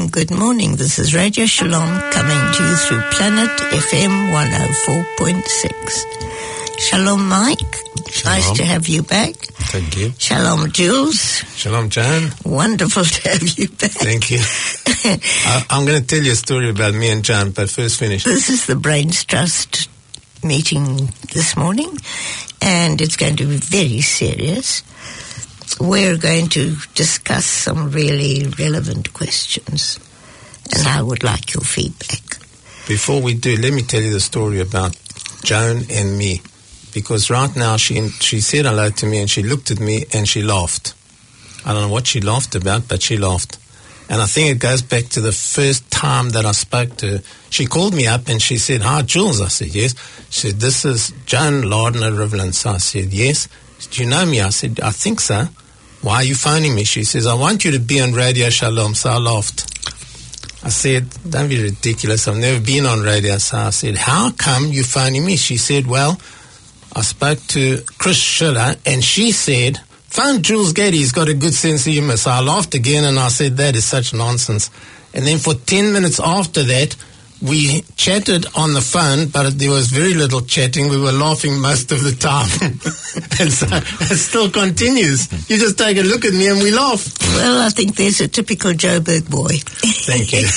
and good morning. This is Radio Shalom coming to you through Planet FM 104.6. Shalom, Mike. Shalom. Nice to have you back. Thank you. Shalom, Jules. Shalom, Jan. Wonderful to have you back. Thank you. I'm going to tell you a story about me and Jan, but first finish. This is the Brains Trust meeting this morning, and it's going to be very serious. We're going to discuss some really relevant questions, and I would like your feedback. Before we do, let me tell you the story about Joan and me, because right now she said hello to me and she looked at me and she laughed. I don't know what she laughed about, but she laughed. And I think it goes back to the first time that I spoke to her. She called me up and she said, "Hi, Jules." I said, "Yes." She said, "This is Joan Lardner-Rivlin." So I said, "Yes." "Do you know me?" I said, "I think so." "Why are you phoning me?" She says, "I want you to be on Radio Shalom." So I laughed. I said, "Don't be ridiculous. I've never been on radio." So I said, "How come you phoning me?" She said, "Well, I spoke to Chris Schiller and she said, phone Jules Getty, he's got a good sense of humor." So I laughed again and I said, "That is such nonsense." And then for 10 minutes after that, we chatted on the phone, but there was very little chatting. We were laughing most of the time. And so it still continues. You just take a look at me and we laugh. Well, I think there's a typical Joburg boy. Thank you.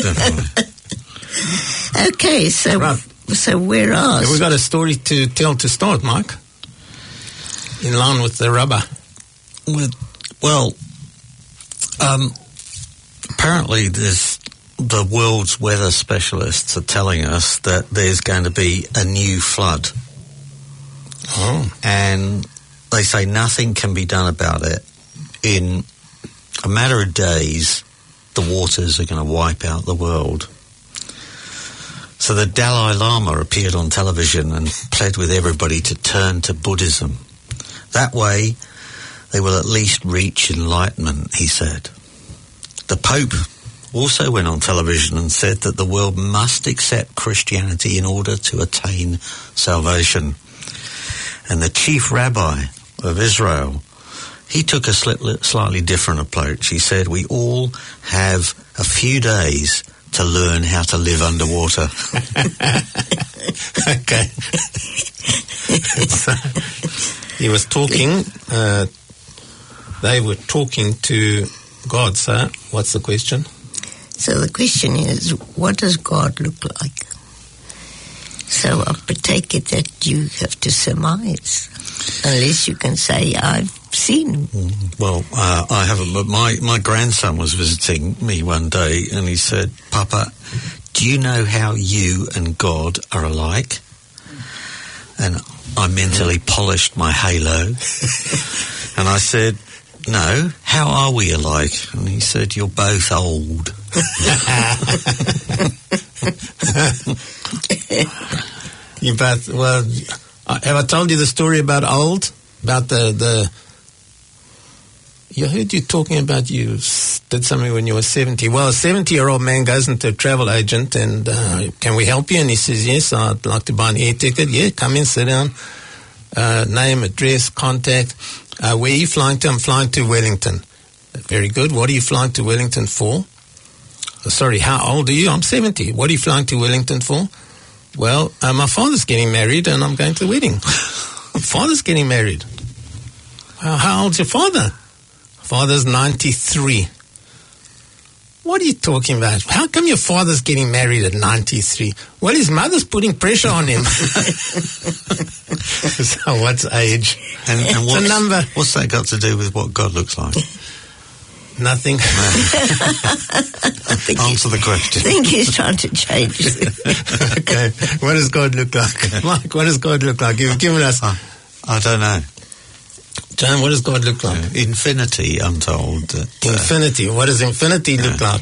Okay, so right. So where are we? We've got a story to tell to start, Mike. In line with the rubber. Well, apparently the world's weather specialists are telling us that there's going to be a new flood. Oh. And they say nothing can be done about it. In a matter of days, the waters are going to wipe out the world. So the Dalai Lama appeared on television and pled with everybody to turn to Buddhism. That way, they will at least reach enlightenment, he said. The Pope also went on television and said that the world must accept Christianity in order to attain salvation. And the chief rabbi of Israel, he took a slightly different approach. He said, we all have a few days to learn how to live underwater. Okay. So he was talking, they were talking to God, sir. What's the question? So the question is, what does God look like? So I take it that you have to surmise, unless you can say, I've seen him. Well, I haven't, but my grandson was visiting me one day and he said, "Papa, do you know how you and God are alike?" And I mentally polished my halo and I said, "No, how are we alike?" And he said, "You're both old." You both, well, have I told you the story about old? About the you heard you talking about you did something when you were 70. Well, a 70-year-old man goes into a travel agent and, "Can we help you?" And he says, "Yes, I'd like to buy an air ticket." "Yeah, come in, sit down. Name, address, contact. Where are you flying to?" "I'm flying to Wellington." "Very good. What are you flying to Wellington for?" "Sorry, how old are you?" "I'm 70. What are you flying to Wellington for?" "Well, my father's getting married and I'm going to the wedding." "Father's getting married? How old's your father?" "Father's 93. "What are you talking about? How come your father's getting married at 93? "Well, his mother's putting pressure on him." So what's age? And what's a number? What's that got to do with what God looks like? Nothing. Answer the question. I think he's trying to change it. Okay. What does God look like? Mike, what does God look like? You've given us... I don't know. John, what does God look like? Infinity, I'm told. Infinity. What does infinity look like?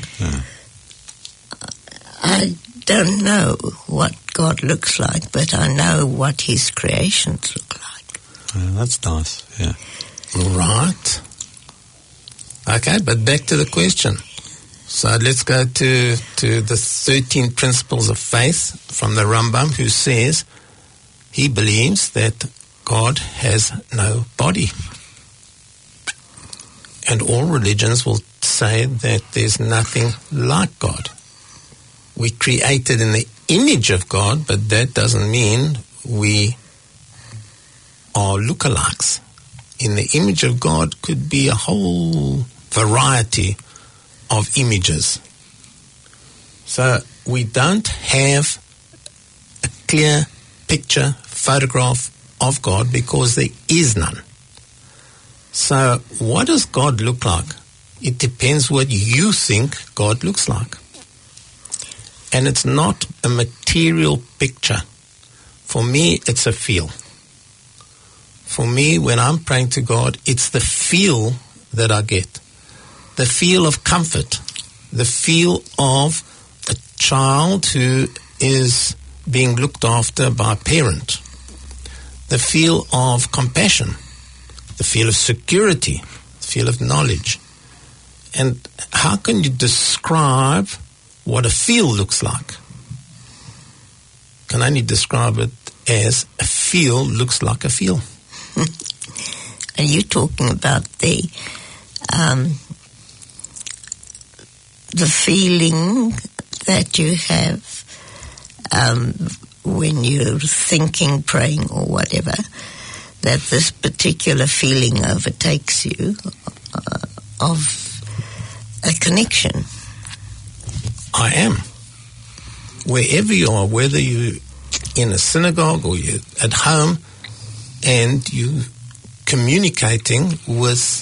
I don't know what God looks like, but I know what his creations look like. That's nice, yeah. Right. Okay, but back to the question. So let's go to the 13 principles of faith from the Rambam, who says he believes that God has no body. And all religions will say that there's nothing like God. We're created in the image of God, but that doesn't mean we are lookalikes. In the image of God could be a whole variety of images. So we don't have a clear picture, photograph of God because there is none. So what does God look like? It depends what you think God looks like. And it's not a material picture. For me, it's a feel. For me, when I'm praying to God, it's the feel that I get. The feel of comfort. The feel of a child who is being looked after by a parent. The feel of compassion. The feel of security. The feel of knowledge. And how can you describe what a feel looks like? Can only describe it as a feel looks like a feel. Are you talking about the feeling that you have when you're thinking, praying, or whatever, that this particular feeling overtakes you of a connection? I am. Wherever you are, whether you're in a synagogue or you're at home, and you communicating with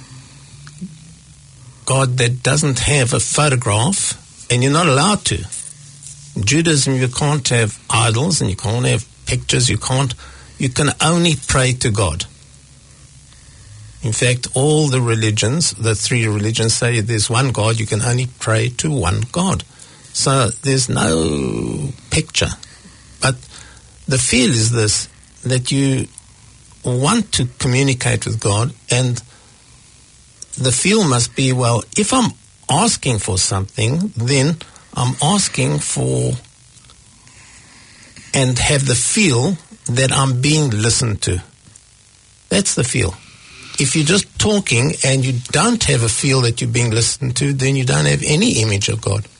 God that doesn't have a photograph, and you're not allowed to. In Judaism, you can't have idols and you can't have pictures. You can only pray to God. In fact, all the religions, the three religions, say there's one God. You can only pray to one God. So there's no picture. But the feel is this, that you want to communicate with God, and the feel must be, well, if I'm asking for something, then I'm asking for and have the feel that I'm being listened to. That's the feel. If you're just talking and you don't have a feel that you're being listened to, then you don't have any image of God.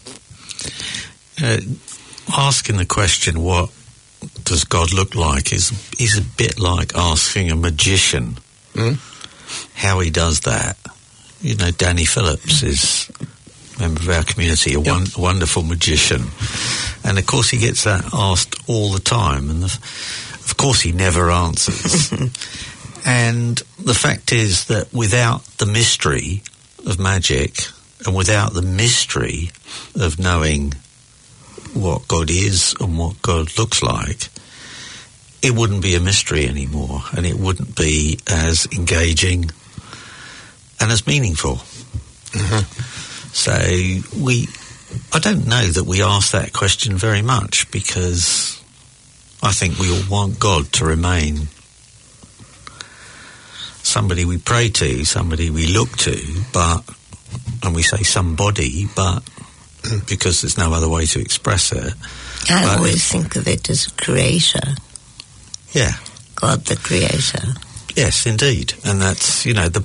Asking the question, what does God look like, is a bit like asking a magician how he does that. You know, Danny Phillips is a member of our community, a wonderful magician. And of course he gets that asked all the time. And of course he never answers. And the fact is that without the mystery of magic and without the mystery of knowing what God is and what God looks like, it wouldn't be a mystery anymore, and it wouldn't be as engaging and as meaningful. Mm-hmm. So I don't know that we ask that question very much, because I think we all want God to remain somebody we pray to, somebody we look to, and we say somebody, but because there's no other way to express it. I always think of it as a creator. Yeah. God the creator. Yes, indeed. And that's, the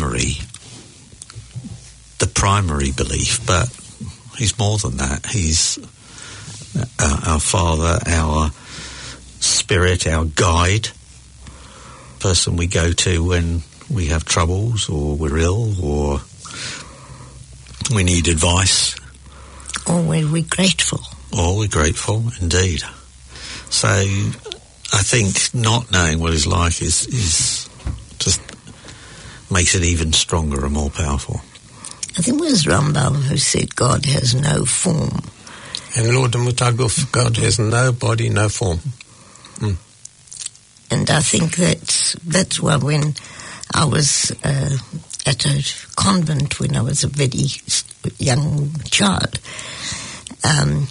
primary belief, but he's more than that. He's our Father, our Spirit, our guide, person we go to when we have troubles or we're ill or we need advice. Or when we're grateful. Or we're grateful, indeed. So I think not knowing what he's like is just makes it even stronger and more powerful. I think it was Rambam who said God has no form. And Lord Mutaguf, God has no body, no form. And I think that's why when I was at a convent when I was a very young child, and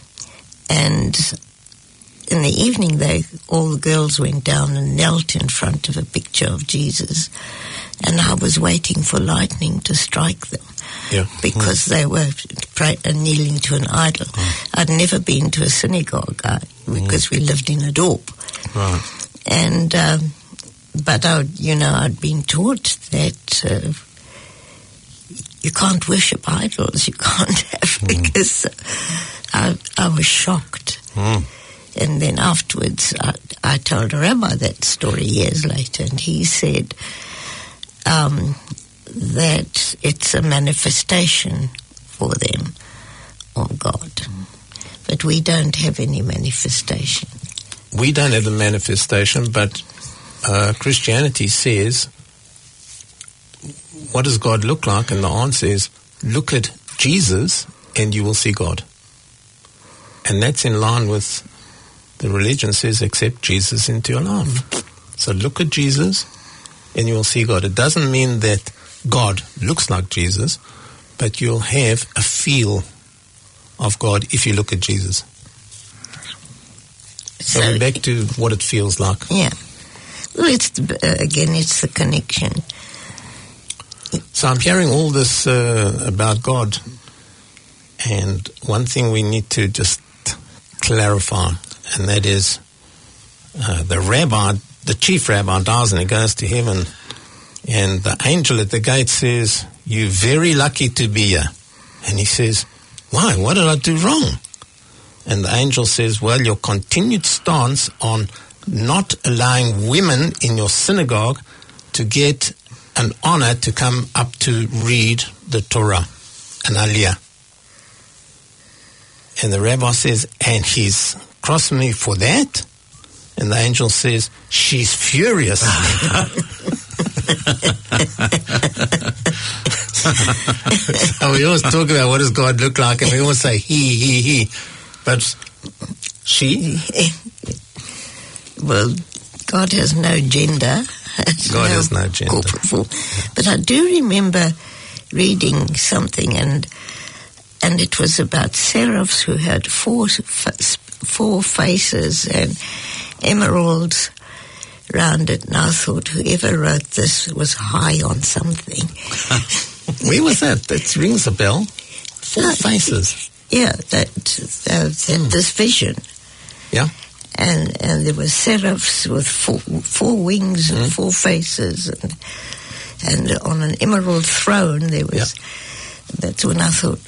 in the evening all the girls went down and knelt in front of a picture of Jesus, and I was waiting for lightning to strike them. Yeah. Because they were kneeling to an idol. I'd never been to a synagogue because we lived in a dorp. Right. And but I'd been taught that you can't worship idols. You can't have, because I was shocked. And then afterwards, I told a rabbi that story years later, and he said that it's a manifestation for them of God. But we don't have any manifestation. We don't have the manifestation, but Christianity says, what does God look like? And the answer is, look at Jesus and you will see God. And that's in line with the religion says, accept Jesus into your life. So look at Jesus and you will see God. It doesn't mean that God looks like Jesus, but you'll have a feel of God if you look at Jesus. So we're back to what it feels like. Yeah. Well, it's the connection. So I'm hearing all this about God, and one thing we need to just clarify, and that is the chief rabbi dies and he goes to heaven, and the angel at the gate says, "You're very lucky to be here." And he says, "Why? What did I do wrong?" And the angel says, "Well, your continued stance on not allowing women in your synagogue to get an honor to come up to read the Torah, an aliyah." And the rabbi says, "And he's crossed me for that?" And the angel says, "She's furious." So we always talk about what does God look like, and we always say he. But she? Well, God has no gender. God has no gender. But I do remember reading something, and it was about seraphs who had four faces and emeralds round it. And I thought, whoever wrote this was high on something. Where was that? That rings a bell. Four faces. Yeah, this vision. Yeah. And there were seraphs with four wings and four faces, and on an emerald throne there was. Yep. That's when I thought,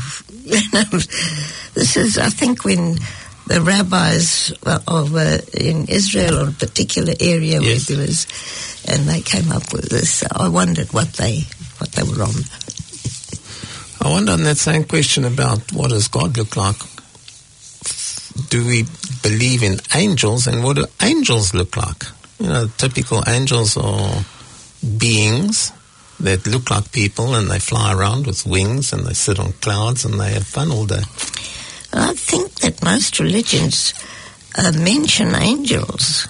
this is, I think, when the rabbis in Israel, or a particular area where there was, and they came up with this. I wondered what they were on. I wonder on that same question about what does God look like. Do we believe in angels, and what do angels look like? You know, typical angels are beings that look like people, and they fly around with wings, and they sit on clouds, and they have fun all day. I think that most religions mention angels.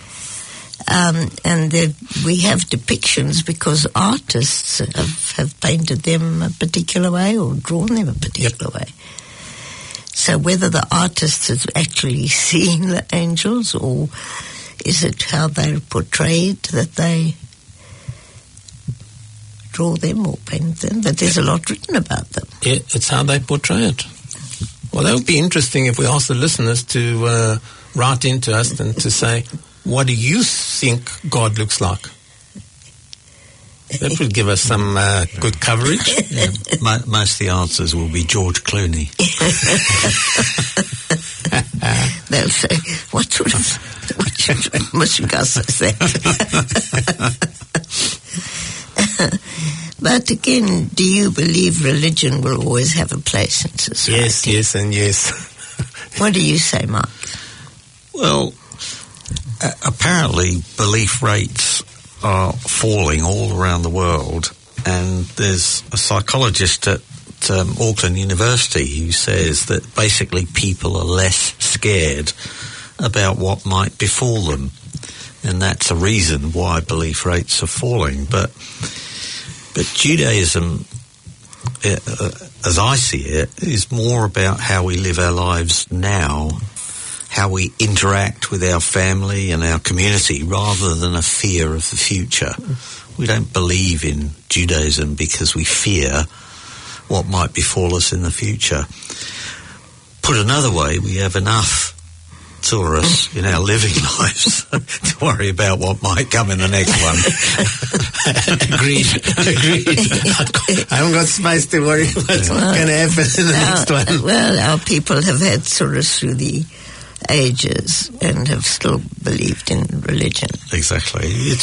And we have depictions because artists have painted them a particular way or drawn them a particular way. So whether the artist has actually seen the angels, or is it how they're portrayed that they draw them or paint them? But there's a lot written about them. Yeah, it's how they portray it. Well, that would be interesting if we asked the listeners to write into us and to say, what do you think God looks like? That would give us some good coverage. Yeah, most of the answers will be George Clooney. They'll say, what sort of Mushigas is that? But again, do you believe religion will always have a place in society? Yes, and yes. What do you say, Mark? Well, apparently belief rates are falling all around the world, and there's a psychologist at Auckland University who says that basically people are less scared about what might befall them, and that's a reason why belief rates are falling. But Judaism, as I see it, is more about how we live our lives now, how we interact with our family and our community, rather than a fear of the future. We don't believe in Judaism because we fear what might befall us in the future. Put another way, we have enough tourists in our living lives to worry about what might come in the next one. Agreed. I haven't got space to worry what's going to happen in the next one. Well, our people have had tourists through the ages and have still believed in religion. Exactly.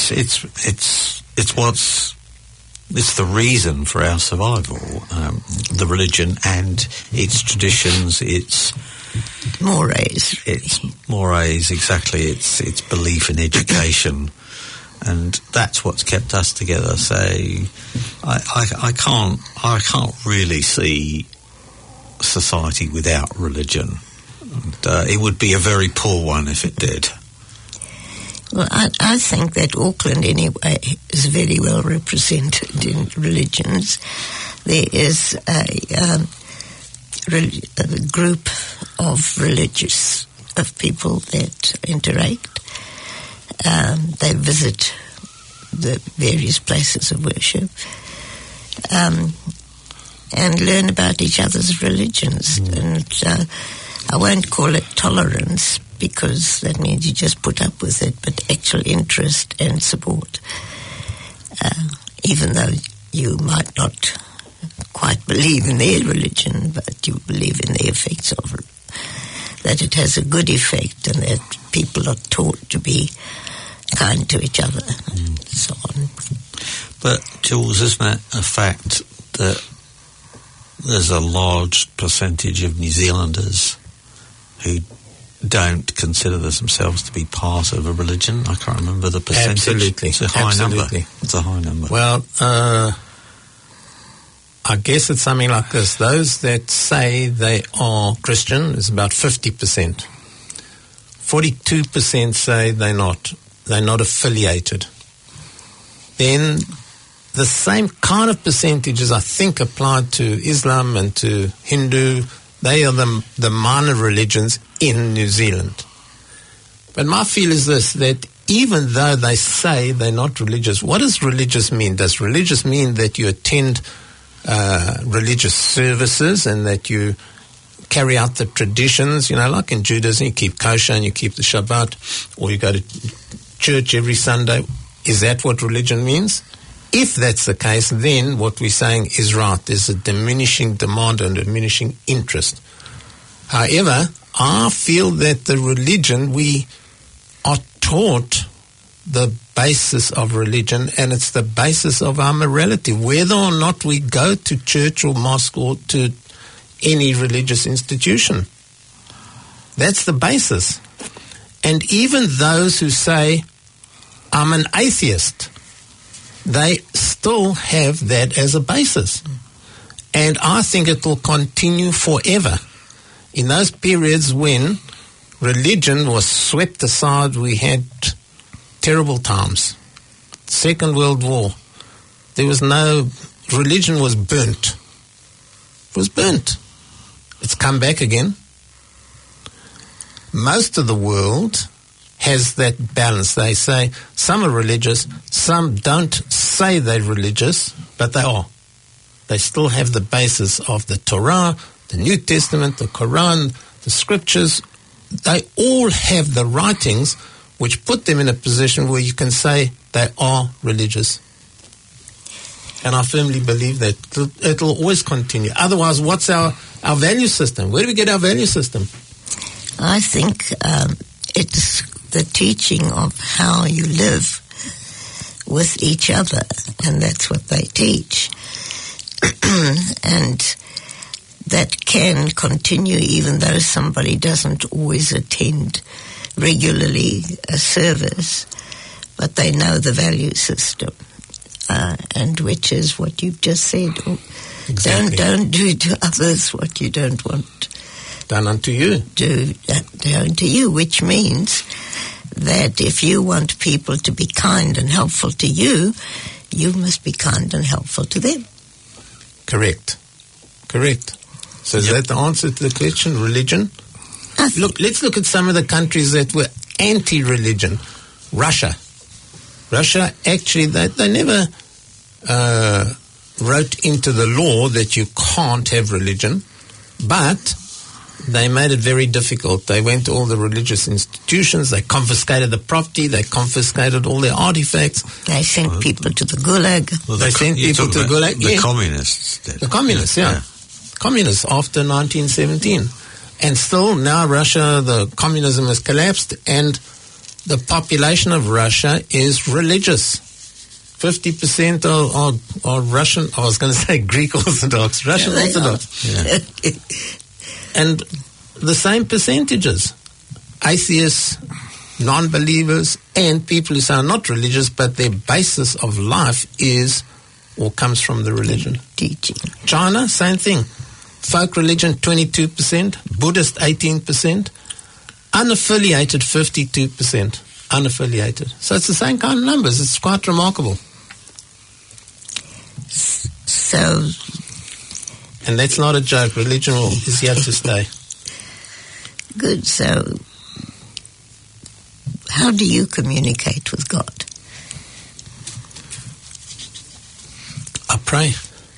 It's the reason for our survival, the religion and its traditions, its mores. It's mores, exactly. It's belief in education, and that's what's kept us together. So I can't really see society without religion. And, it would be a very poor one if it did. Well, I think that Auckland, anyway, is very well represented in religions. There is a group of people that interact. They visit the various places of worship and learn about each other's religions. And I won't call it tolerance, because that means you just put up with it, but actual interest and support. Even though you might not quite believe in their religion, but you believe in the effects of it, that it has a good effect and that people are taught to be kind to each other and so on. But, Jules, isn't it a fact that there's a large percentage of New Zealanders who don't consider themselves to be part of a religion? I can't remember the percentage. Absolutely. It's a high number. It's a high number. Well, I guess it's something like this. Those that say they are Christian is about 50%. 42% say they're not affiliated. Then the same kind of percentages, I think, applied to Islam and to Hindu. They are the minor religions in New Zealand. But my feel is this, that even though they say they're not religious, what does religious mean? Does religious mean that you attend religious services and that you carry out the traditions, like in Judaism, you keep kosher and you keep the Shabbat, or you go to church every Sunday? Is that what religion means? If that's the case, then what we're saying is right. There's a diminishing demand and diminishing interest. However, I feel that the religion, we are taught the basis of religion, and it's the basis of our morality. Whether or not we go to church or mosque or to any religious institution, that's the basis. And even those who say, I'm an atheist, they still have that as a basis. And I think it will continue forever. In those periods when religion was swept aside, we had terrible times. Second World War. There was religion was burnt. It was burnt. It's come back again. Most of the world has that balance. They say some are religious, some don't say they're religious, but they are. They still have the basis of the Torah, the New Testament, the Quran, the scriptures. They all have the writings which put them in a position where you can say they are religious. And I firmly believe that it'll always continue. Otherwise, what's our value system? Where do we get our value system? I think it's the teaching of how you live with each other, and that's what they teach. And that can continue even though somebody doesn't always attend regularly a service, but they know the value system, and which is what you've just said. Exactly. Don't do to others what you don't want done unto you. Do unto you, which means that if you want people to be kind and helpful to you, you must be kind and helpful to them. Correct. So is that the answer to the question, religion? Look, let's look at some of the countries that were anti-religion. Russia, actually, they never wrote into the law that you can't have religion, but they made it very difficult. They went to all the religious institutions. They confiscated the property. They confiscated all their artifacts. They sent people to the Gulag. Well, They sent people to the Gulag. The Yeah. communists did. The communists, yeah. Communists after 1917. And still now Russia, the communism has collapsed and the population of Russia is religious. 50% are Russian, I was going to say Greek Orthodox, Russian Yeah, they Orthodox. And the same percentages. Atheists, non-believers, and people who say are not religious, but their basis of life is or comes from the religion. Teaching. China, same thing. Folk religion, 22%. Buddhist, 18%. Unaffiliated, 52%. Unaffiliated. So it's the same kind of numbers. It's quite remarkable. So, And that's not a joke. Religion is here to stay. good. So, how do you communicate with God? I pray.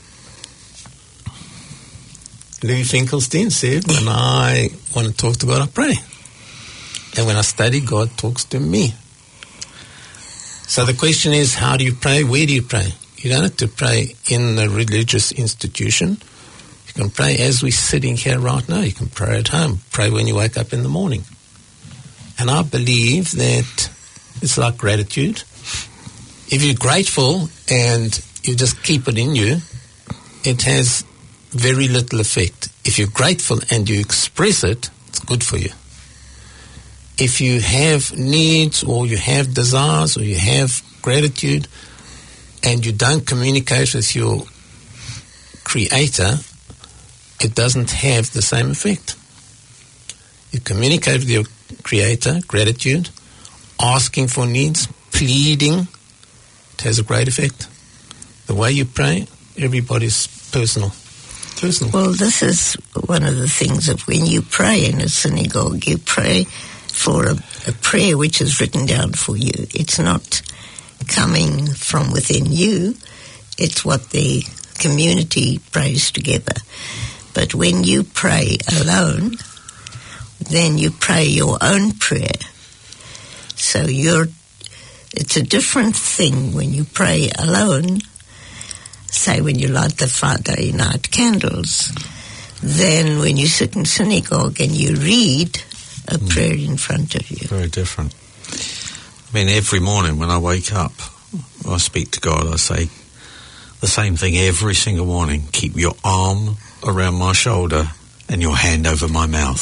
Louis Finkelstein said, when I want to talk to God, I pray. And when I study, God talks to me. So the question is, how do you pray? Where do you pray? You don't have to pray in a religious institution. You can pray as we're sitting here right now. You can pray at home. Pray when you wake up in the morning. And I believe that it's like gratitude. If you're grateful and you just keep it in you, it has very little effect. If you're grateful and you express it, it's good for you. If you have needs or you have desires or you have gratitude and you don't communicate with your Creator, it doesn't have the same effect. You communicate with your Creator, gratitude, asking for needs, pleading, it has a great effect. The way you pray, everybody's personal. Well, this is one of the things that when you pray in a synagogue, you pray for a prayer which is written down for you. It's not coming from within you. It's what the community prays together. But when you pray alone, then you pray your own prayer. So it's a different thing when you pray alone, say when you light the Friday night candles, than when you sit in synagogue and you read a prayer in front of you. Very different. I mean, every morning when I wake up, I speak to God, I say the same thing every single morning. Keep your arm around my shoulder and your hand over my mouth.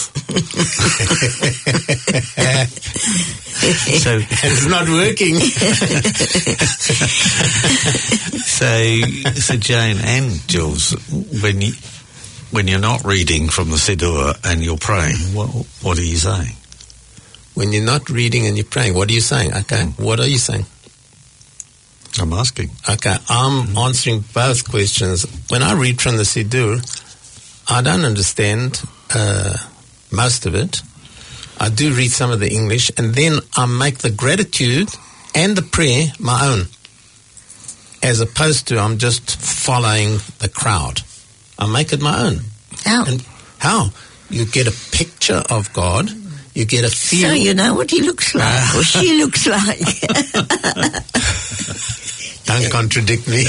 So It's not working. So Jane and Jules, when you're not reading from the Siddur and you're praying, what are you saying? When you're not reading and you're praying, what are you saying? Okay, what are you saying? I'm asking. Okay, I'm answering both questions. When I read from the Siddur, I don't understand most of it. I do read some of the English, and then I make the gratitude and the prayer my own, as opposed to I'm just following the crowd. I make it my own. How? And how? You get a picture of God. You get a feel. So you know what he looks like, or she looks like. Don't contradict me.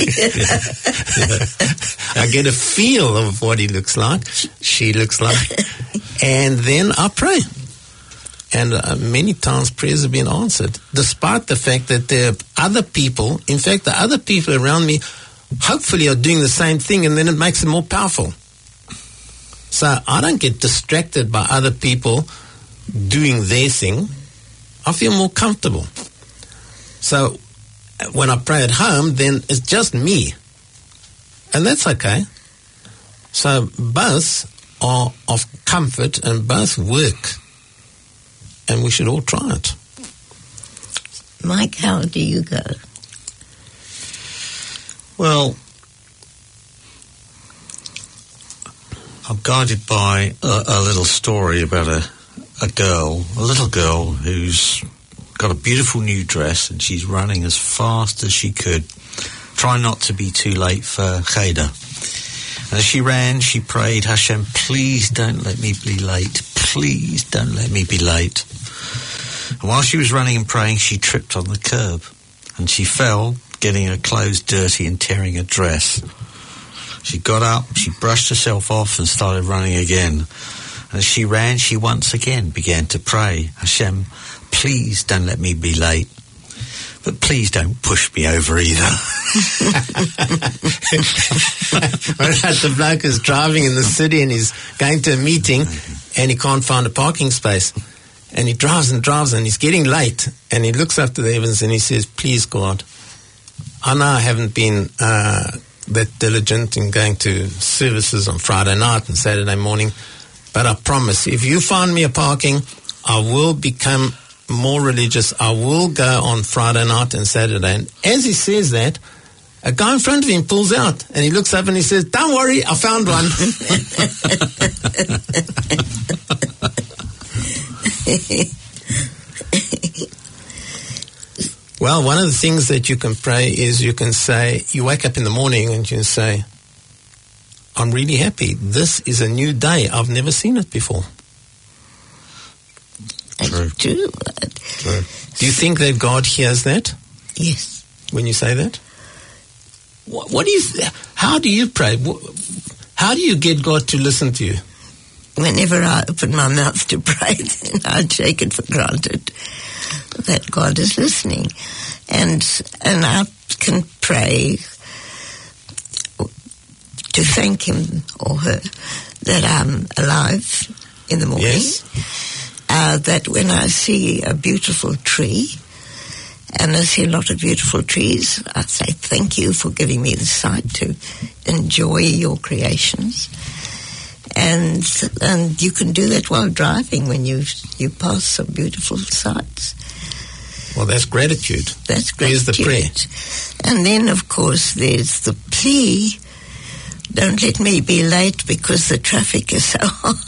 I get a feel of what he looks like, she looks like, and then I pray. And many times prayers have been answered, despite the fact that there are other people, in fact, the other people around me hopefully are doing the same thing, and then it makes it more powerful. So I don't get distracted by other people doing their thing. I feel more comfortable. So when I pray at home, then it's just me. And that's okay. So both are of comfort and both work. And we should all try it. Mike, how do you go? Well, I'm guided by a little story about a little girl who's got a beautiful new dress and she's running as fast as she could, trying not to be too late for Cheder. As she ran, she prayed, Hashem, please don't let me be late. Please don't let me be late. And while she was running and praying, she tripped on the curb. And she fell, getting her clothes dirty and tearing her dress. She got up, she brushed herself off and started running again. As she ran, she once again began to pray, Hashem, please don't let me be late. But please don't push me over either. The bloke is driving in the city and he's going to a meeting and he can't find a parking space. And he drives and drives and he's getting late. And he looks up to the heavens and he says, please, God, I know I haven't been that diligent in going to services on Friday night and Saturday morning, but I promise, if you find me a parking, I will become more religious. I will go on Friday night and Saturday. And as he says that, a guy in front of him pulls out and he looks up and he says, don't worry, I found one. Well, one of the things that you can pray is you can say, you wake up in the morning and you say, I'm really happy. This is a new day. I've never seen it before. True. True. Do you think that God hears that? Yes. When you say that? What do you? How do you pray? How do you get God to listen to you? Whenever I open my mouth to pray, then I take it for granted that God is listening, and I can pray to thank Him or her that I'm alive in the morning. Yes. That when I see a beautiful tree, and I see a lot of beautiful trees, I say thank you for giving me the sight to enjoy your creations. And you can do that while driving when you pass some beautiful sights. Well, that's gratitude. That's gratitude. Here's the prayer. And then, of course, there's the plea. Don't let me be late because the traffic is so hot.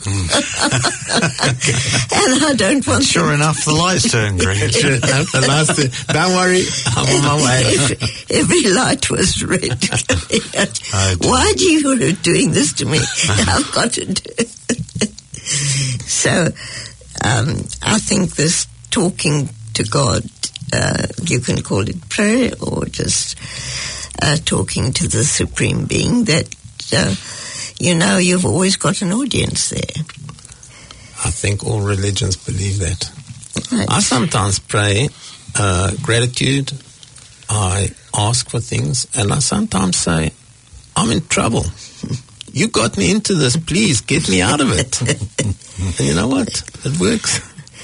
And I don't want Sure enough, the lights turn green. Sure enough, the last thing. Don't worry, I'm on my way. Every light was red. Why are you doing this to me? I've got to do it. So I think this talking to God, you can call it prayer or just talking to the Supreme Being, that you've always got an audience there. I think all religions believe that. Right. I sometimes pray gratitude. I ask for things, and I sometimes say, I'm in trouble. You got me into this. Please get me out of it. And you know what? It works.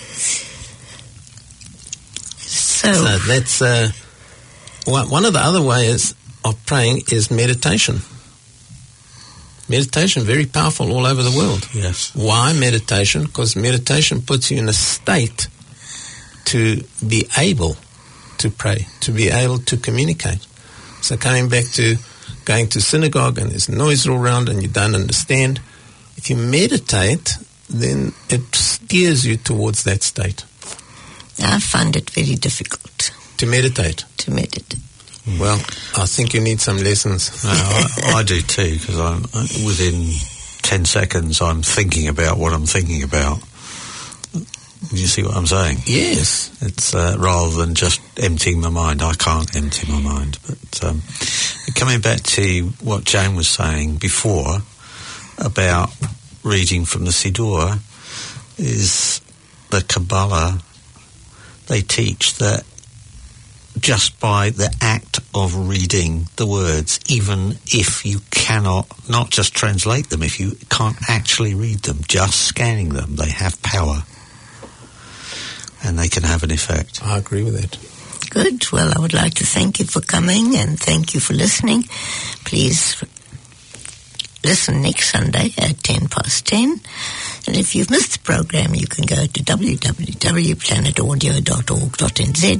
So that's one of the other ways of praying is meditation. Meditation, very powerful all over the world. Yes. Why meditation? Because meditation puts you in a state to be able to pray, to be able to communicate. So coming back to going to synagogue and there's noise all around and you don't understand, if you meditate, then it steers you towards that state. I find it very difficult. To meditate? To meditate. Well, I think you need some lessons. No, I do too, because I'm within 10 seconds I'm thinking about what I'm thinking about. Do you see what I'm saying? Yes. It's rather than just emptying my mind. I can't empty my mind. But coming back to what Joan was saying before about reading from the Siddur, is the Kabbalah, they teach that just by the act of reading the words, even if you cannot not just translate them, if you can't actually read them, just scanning them, they have power and they can have an effect. I agree with that. Good. Well, I would like to thank you for coming and thank you for listening. Please listen next Sunday at 10:10. And if you've missed the program, you can go to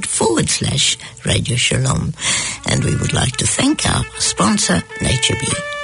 www.planetaudio.org.nz/Radio Shalom. And we would like to thank our sponsor, NatureBee.